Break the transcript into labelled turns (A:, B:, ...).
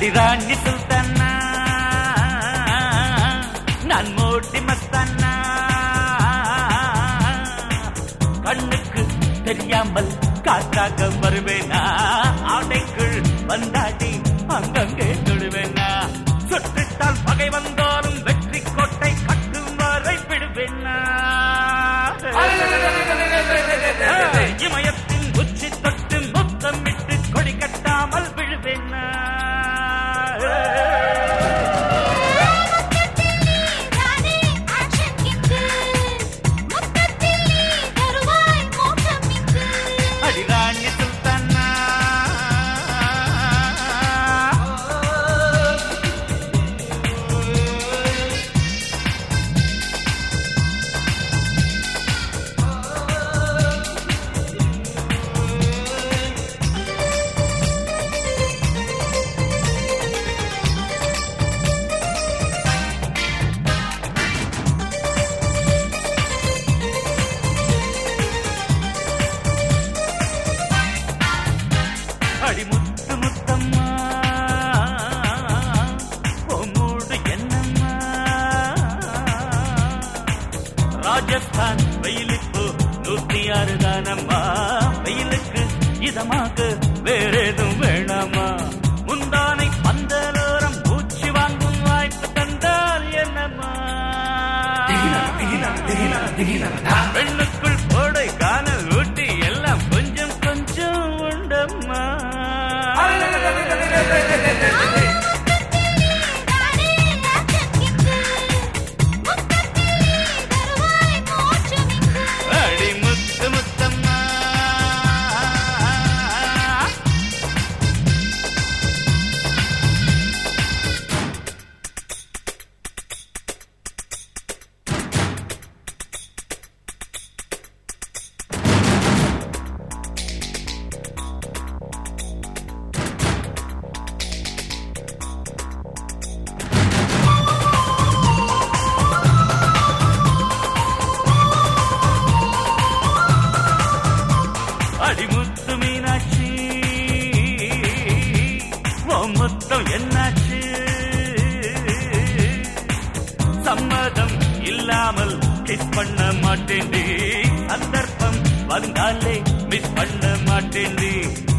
A: அடிராணி சுல்தானா நான் மோட்டி மஸ்தானா கண்ணுக்கு தெரியாமல் காற்றாக வருவேனா ஆடைக்குள் வந்தாடி அங்கங்கே தொடுவேனா சுற்றிட்டால் பகை வந்தாலும் வெற்றி கோட்டை கட்டும் வரை விடுவேனா இமயத்தின் உச்சி தொட்டு முத்தமிட்டு கொடி கட்டாமல் விழுவேனா அடிராணி சுல்தானா அடி முத்து முத்தம்மா பொம்மூடு என்னம்மா ராஜஸ்தான் வெயிலுக்கு 106 தானம்மா வெயிலுக்கு இதமாக வேறேதும் வேணாமா முந்தானை பந்தலோரம் பூச்சி வாங்கும் வாய்ப்பு தந்தால் என்னம்மா பெண்ணுக்குள் போடை காணல் ஊட்டி எல்லாம் கொஞ்சம் கொஞ்சம் உண்டம்மா அடி முத்து முத்தம்மா அடிமுத்து மீனாட்சி முத்தம் என்னாச்சு சம்மதம் இல்லாமல் கிஸ் பண்ண மாட்டேன் சந்தர்ப்பம் வந்தாலே மிஸ் பண்ண மாட்டேன்